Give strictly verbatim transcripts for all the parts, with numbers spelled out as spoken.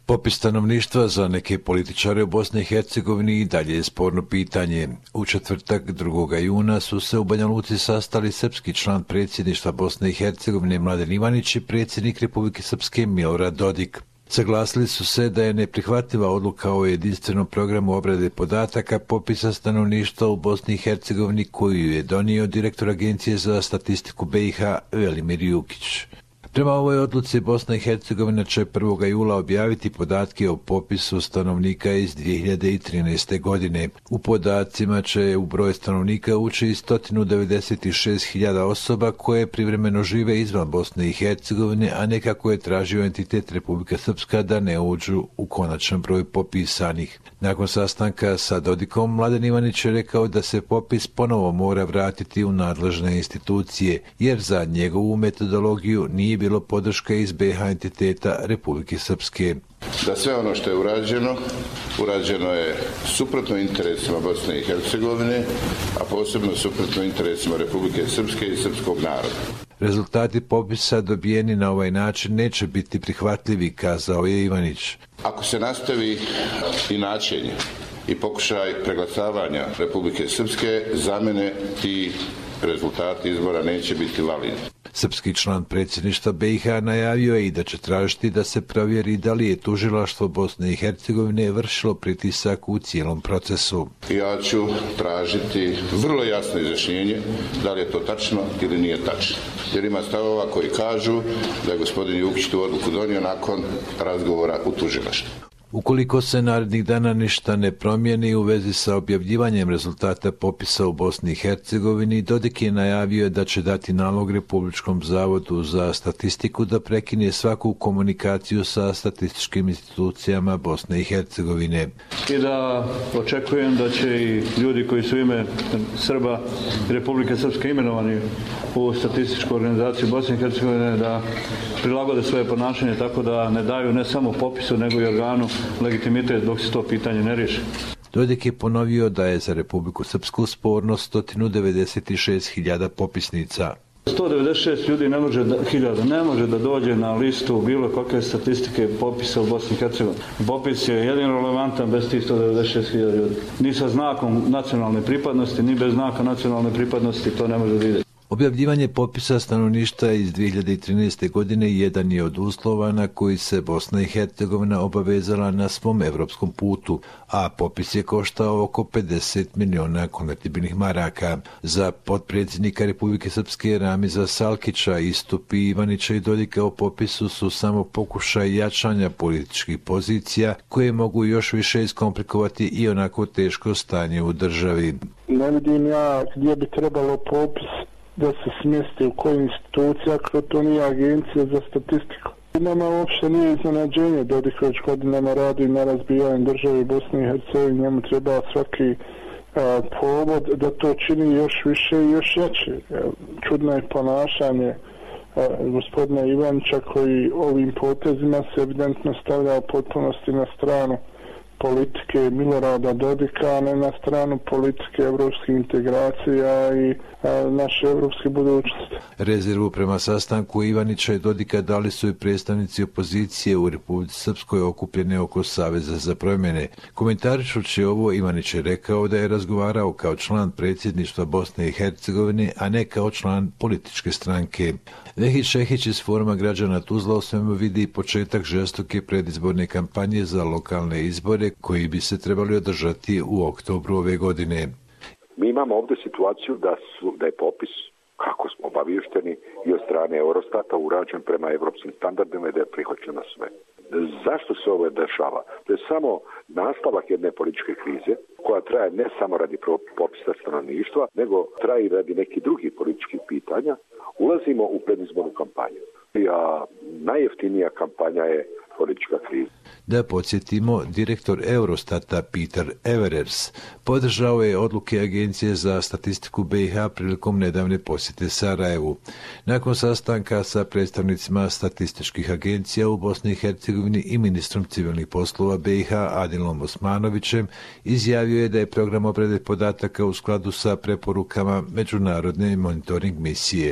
Popis stanovništva za neke političare u Bosni i Hercegovini i dalje je sporno pitanje. U četvrtak drugog juna su se u Banja Luci sastali srpski član predsjedništva Bosne i Hercegovine Mladen Ivanić i predsjednik Republike Srpske Milorad Dodik. Saglasili su se da je neprihvatljiva odluka o jedinstvenom programu obrade podataka popisa stanovništva u Bosni i Hercegovini koju je donio direktor Agencije za statistiku B i H Velimir Jukić. Prema ovoj odluci Bosna i Hercegovina će prvog jula objaviti podatke o popisu stanovnika iz dvije hiljade trinaeste. godine. U podacima će u broj stanovnika ući i sto devedeset šest hiljada osoba koje privremeno žive izvan Bosne i Hercegovine, a nekako je tražio entitet Republika Srpska da ne uđu u konačan broj popisanih. Nakon sastanka sa Dodikom, Mladen Ivanić je rekao da se popis ponovo mora vratiti u nadležne institucije, jer za njegovu metodologiju nije bilo podrška iz B i H entiteta Republike Srpske. Da sve ono što je urađeno, urađeno je suprotno interesima Bosne i Hercegovine, a posebno suprotno interesima Republike Srpske i srpskog naroda. Rezultati popisa dobijeni na ovaj način neće biti prihvatljivi, kazao je Ivanić. Ako se nastavi inačenje i pokušaj preglasavanja Republike Srpske, za mene ti rezultati izbora neće biti validni. Srpski član predsjedništva B i H najavio je i da će tražiti da se provjeri da li je tužilaštvo Bosne i Hercegovine vršilo pritisak u cijelom procesu. Ja ću tražiti vrlo jasno izjašnjenje da li je to tačno ili nije tačno. Jer ima stavova koji kažu da je gospodin Jukić tu odluku donio nakon razgovora u tužilaštvu. Ukoliko se narednih dana ništa ne promijeni u vezi sa objavljivanjem rezultata popisa u Bosni i Hercegovini, Dodik je najavio da će dati nalog Republičkom zavodu za statistiku da prekine svaku komunikaciju sa statističkim institucijama Bosne i Hercegovine. I da očekujem da će i ljudi koji su ime Srba i Republike Srpske imenovani u statističku organizaciju Bosne i Hercegovine da prilagode svoje ponašanje tako da ne daju ne samo popisu nego i organu legitimitet dok se to pitanje ne riješi. Dodik je ponovio da je za Republiku Srpsku sporno sto devedeset šest hiljada popisnica. sto devedeset šest ljudi ne može da, hiljada ne može da dođe na listu bilo kakve statistike popisa u Bosni i Hercegovini. Popis je jedino relevantan bez tih sto devedeset šest hiljada ljudi. Ni sa znakom nacionalne pripadnosti, ni bez znaka nacionalne pripadnosti to ne može da ide. Objavljivanje popisa stanovništva iz dvije hiljade trinaeste. godine jedan je od uslova na koji se Bosna i Hercegovina obavezala na svom evropskom putu, a popis je koštao oko pedeset miliona konvertibilnih maraka. Za potpredsjednika Republike Srpske Ramiza Salkića istupi Ivanića i Dodika o popisu su samo pokušaj jačanja političkih pozicija koje mogu još više iskomplikovati i onako teško stanje u državi. Ne vidim ja gdje bi trebalo popis da se smjesti u kojoj instituciji, ako to nije agencija za statistiku. Nama uopšte nije iznenađenje, Dodik već godinama radi na razbijanju države Bosne i Hercegovine, njemu treba svaki a, povod da to čini još više i još jače. Čudno je ponašanje a, gospodina Ivanića koji ovim potezima se evidentno stavlja u potpunosti na stranu politike Milorada Dodika, a ne na stranu politike evropskih integracija i a, naše evropske budućnosti. Rezervu prema sastanku Ivanića i Dodika dali su i predstavnici opozicije u Republici Srpskoj okupljene oko Saveza za promjene. Komentarišući ovo, Ivanić je rekao da je razgovarao kao član predsjedništva Bosne i Hercegovine, a ne kao član političke stranke. Vehić Šehić iz Foruma građana Tuzla u svemu vidi početak žestoke predizborne kampanje za lokalne izbore koji bi se trebali održati u oktobru ove godine. Mi imamo ovdje situaciju da, su, da je popis, kako smo obavješteni, i od strane Eurostata urađen prema evropskim standardima i da je prihvaćeno sve. Zašto se ovo dešava? To je samo nastavak jedne političke krize koja traje ne samo radi popisa stanovništva, nego traje i radi nekih drugih političkih pitanja. Ulazimo u predizbornu kampanju. A najjeftinija kampanja je politička kriza. Da podsjetimo, direktor Eurostata Peter Everers podržao je odluke Agencije za statistiku B i H prilikom nedavne posjete Sarajevu. Nakon sastanka sa predstavnicima statističkih agencija u Bosni i Hercegovini i ministrom civilnih poslova B i H Adilom Osmanovićem, izjavio je da je program obrade podataka u skladu sa preporukama Međunarodne monitoring misije.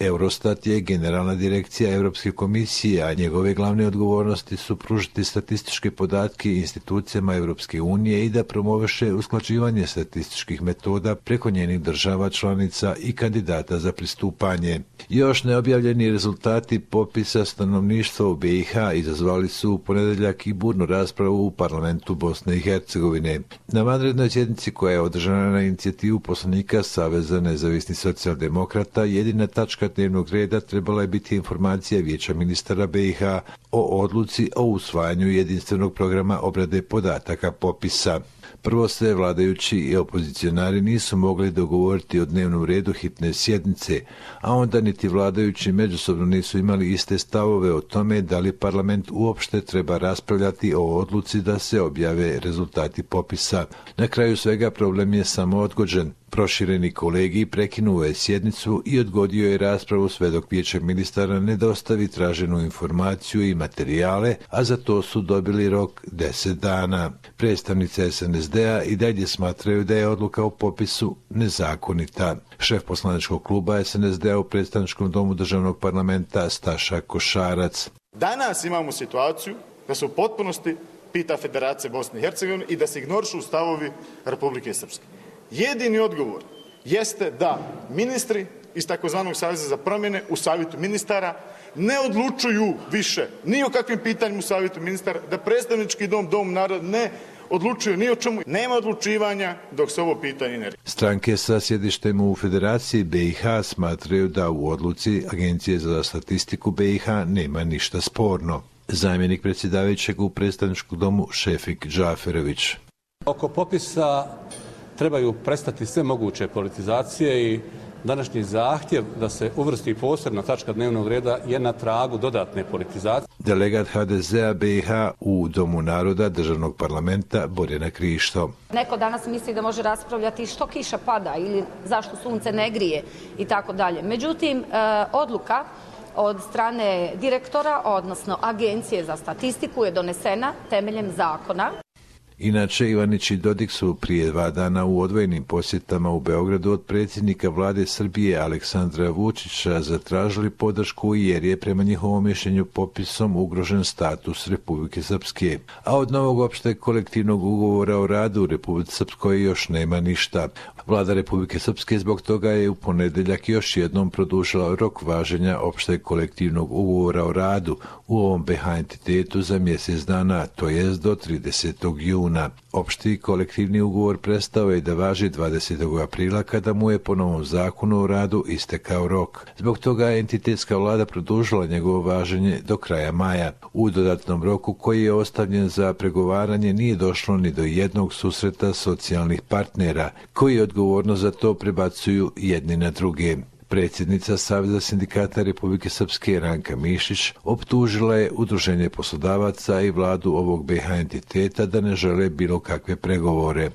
Eurostat je generalna direkcija Europske komisije, a njegove glavne odgovornosti su pružiti statističke podatke institucijama Europske unije i da promoveše usklađivanje statističkih metoda preko njenih država članica i kandidata za pristupanje. Još neobjavljeni rezultati popisa stanovništva u B i H izazvali su u ponedjeljak i burnu raspravu u parlamentu Bosne i Hercegovine. Na vanrednoj sjednici koja je održana na inicijativu poslanika Saveza nezavisnih socijaldemokrata, jedina tačka dnevnog reda trebala je biti informacija Vijeća ministara B i H o odluci o usvajanju jedinstvenog programa obrade podataka popisa. Prvo se vladajući i opozicionari nisu mogli dogovoriti o dnevnom redu hitne sjednice, a onda niti vladajući međusobno nisu imali iste stavove o tome da li parlament uopšte treba raspravljati o odluci da se objave rezultati popisa. Na kraju svega problem je samo odgođen. Prošireni kolegij prekinuo je sjednicu i odgodio je raspravu sve dok Vijeće ministara ne dostavi traženu informaciju i materijale, a za to su dobili rok deset dana. Predstavnici S N S D-a i dalje smatraju da je odluka o popisu nezakonita. Šef poslaničkog kluba S N S D-a u predstavničkom domu državnog parlamenta Staša Košarac. Danas imamo situaciju da se u potpunosti pita Federacija Bosne i Hercegovine i da se ignorišu stavovi Republike Srpske. Jedini odgovor jeste da ministri iz takozvanog Saveza za promjene u savjetu ministara ne odlučuju više ni o kakvim pitanjima u savjetu ministara, da predstavnički dom, dom naroda ne odlučuju ni o čemu. Nema odlučivanja dok se ovo pitanje ne riješi. Stranke sa sjedištem u Federaciji B i H smatraju da u odluci Agencije za statistiku B i H nema ništa sporno. Zamjenik predsjedavajućeg u predstavničkom domu Šefik Džaferović. Oko popisa trebaju prestati sve moguće politizacije i današnji zahtjev da se uvrsti posebna tačka dnevnog reda je na tragu dodatne politizacije. Delegat H D Z-a B i H u Domu naroda državnog parlamenta Borjana Krišto. Neko danas misli da može raspravljati što kiša pada ili zašto sunce ne grije i tako dalje. Međutim, odluka od strane direktora, odnosno Agencije za statistiku, je donesena temeljem zakona. Inače, Ivanić i Dodik su prije dva dana u odvojenim posjetama u Beogradu od predsjednika vlade Srbije Aleksandra Vučića zatražili podršku jer je prema njihovom mišljenju popisom ugrožen status Republike Srpske. A od novog opšteg kolektivnog ugovora o radu u Republici Srpskoj još nema ništa. Vlada Republike Srpske zbog toga je u ponedjeljak još jednom produžila rok važenja opšteg kolektivnog ugovora o radu u ovom B i H entitetu za mjesec dana, to jest do tridesetog juna. Opšti kolektivni ugovor prestao je da važi dvadesetog aprila kada mu je po novom zakonu o radu istekao rok. Zbog toga je entitetska vlada produžila njegovo važenje do kraja maja. U dodatnom roku koji je ostavljen za pregovaranje nije došlo ni do jednog susreta socijalnih partnera koji odgovorno za to prebacuju jedni na druge. Predsjednica Saveza sindikata Republike Srpske Ranka Mišić optužila je Udruženje poslodavaca i vladu ovog B i H entiteta da ne žele bilo kakve pregovore.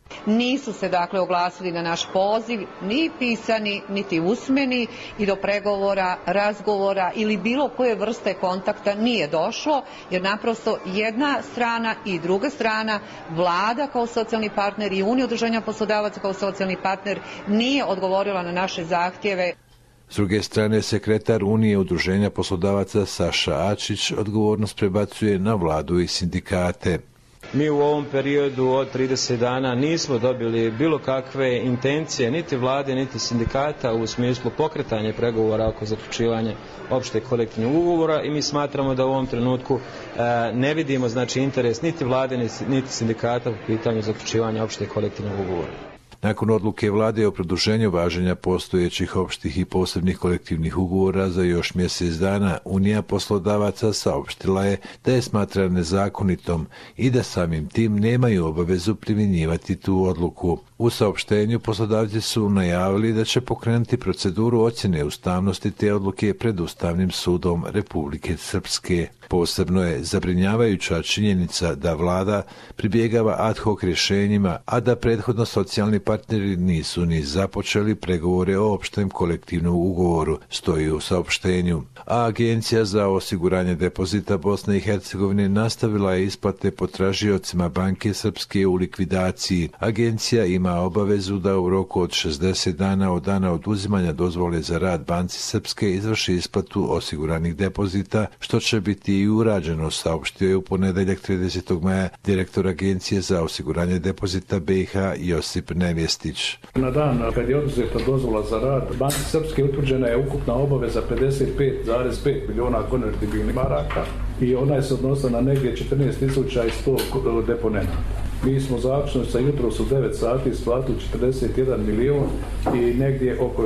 Nisu se dakle oglasili na naš poziv, ni pisani, niti usmeni, i do pregovora, razgovora ili bilo koje vrste kontakta nije došlo, jer naprosto jedna strana i druga strana, vlada kao socijalni partner i Unija udruženja poslodavaca kao socijalni partner, nije odgovorila na naše zahtjeve. S druge strane, sekretar Unije udruženja poslodavaca Saša Ačić odgovornost prebacuje na vladu i sindikate. Mi u ovom periodu od trideset dana nismo dobili bilo kakve intencije niti vlade niti sindikata u smislu pokretanja pregovora oko zaključivanja opšteg kolektivnog ugovora i mi smatramo da u ovom trenutku e, ne vidimo znači interes niti vlade niti sindikata u pitanju zaključivanja opšteg kolektivnog ugovora. Nakon odluke vlade o produženju važenja postojećih opštih i posebnih kolektivnih ugovora za još mjesec dana, Unija poslodavaca saopštila je da je smatra nezakonitom i da samim tim nemaju obavezu primjenjivati tu odluku. U saopštenju poslodavci su najavili da će pokrenuti proceduru ocjene ustavnosti te odluke pred Ustavnim sudom Republike Srpske. Posebno je zabrinjavajuća činjenica da vlada pribjegava ad hoc rješenjima, a da prethodno socijalni partneri nisu ni započeli pregovore o opštem kolektivnom ugovoru, stoji u saopštenju. A Agencija za osiguranje depozita Bosne i Hercegovine nastavila je isplate potražiocima Banke Srpske u likvidaciji. Agencija ima obavezu da u roku od šezdeset dana od dana oduzimanja dozvole za rad Banci Srpske izvrši isplatu osiguranih depozita, što će biti i urađeno, saopštio je u ponedeljak tridesetog maja direktor Agencije za osiguranje depozita B i H Josip Nevjestić. Na dan kad je oduzeta dozvola za rad Banci Srpske utvrđena je ukupna obaveza pedeset pet zarez pet miliona konvertibilnih maraka i ona je se odnosila na negdje četrnaest tisuća sto deponenata. Mi smo zaključno sa jutros u devet sati isplatili četrdeset jedan milion i negdje oko,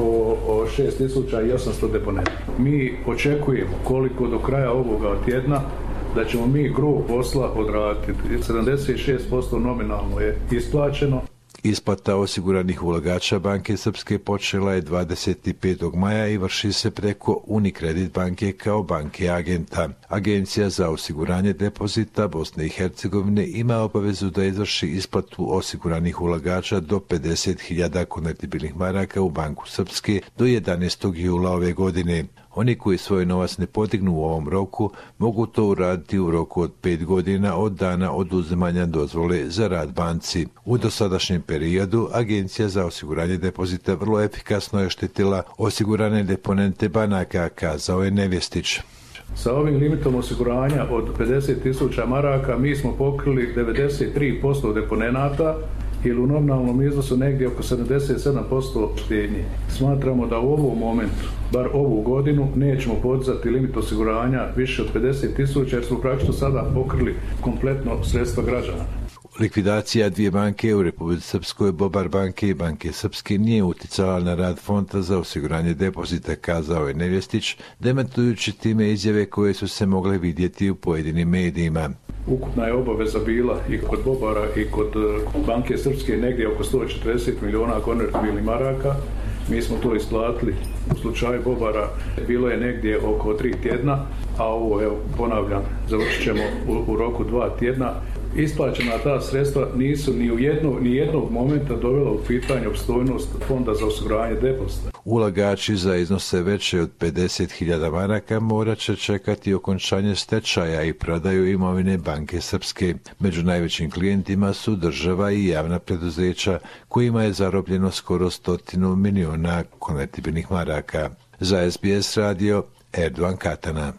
oko šest tisuća osamsto deponenata. Mi očekujemo koliko do kraja ovoga tjedna da ćemo mi gro posla odraditi. sedamdeset šest posto nominalno je isplaćeno. Isplata osiguranih ulagača Banke Srpske počela je dvadeset petog maja i vrši se preko Unicredit banke kao banke agenta. Agencija za osiguranje depozita Bosne i Hercegovine ima obavezu da izvrši isplatu osiguranih ulagača do pedeset hiljada konvertibilnih maraka u Banku Srpske do jedanaestog jula ove godine. Oni koji svoj novac ne podignu u ovom roku mogu to uraditi u roku od pet godina od dana oduzimanja dozvole za rad banci. U dosadašnjem periodu Agencija za osiguranje depozita vrlo efikasno je štitila osigurane deponente banaka, kazao je Nevjestić. Sa ovim limitom osiguranja od pedeset tisuća maraka mi smo pokrili devedeset tri posto deponenata ili u nominalnom iznosu negdje oko sedamdeset sedam posto štednje. Smatramo da u ovom momentu, bar ovu godinu, nećemo podizati limit osiguranja više od pedeset tisuća jer smo praktično sada pokrili kompletno sredstva građana. Likvidacija dvije banke u Republici Srpskoj, Bobar banke i Banke Srpske, nije uticala na rad Fonda za osiguranje depozita, kazao je Nevjestić, demantujući time izjave koje su se mogle vidjeti u pojedinim medijima. Ukupna je obaveza bila i kod Bobara i kod Banke Srpske negdje oko sto četrdeset miliona konvertibilnih maraka. Mi smo to isplatili. U slučaju Bobara bilo je negdje oko tri tjedna, a ovo, evo, ponavljam, završit ćemo u, u roku dva tjedna. Isplaćena ta sredstva nisu ni u jednog, ni jednog momenta dovela u pitanje opstojnost Fonda za osiguranje depozita. Ulagači za iznose veće od pedeset hiljada maraka morat će čekati okončanje stečaja i prodaju imovine Banke Srpske. Među najvećim klijentima su država i javna preduzeća kojima je zarobljeno skoro stotinu miliona konvertibilnih maraka. Za S B S radio Erdogan Katana.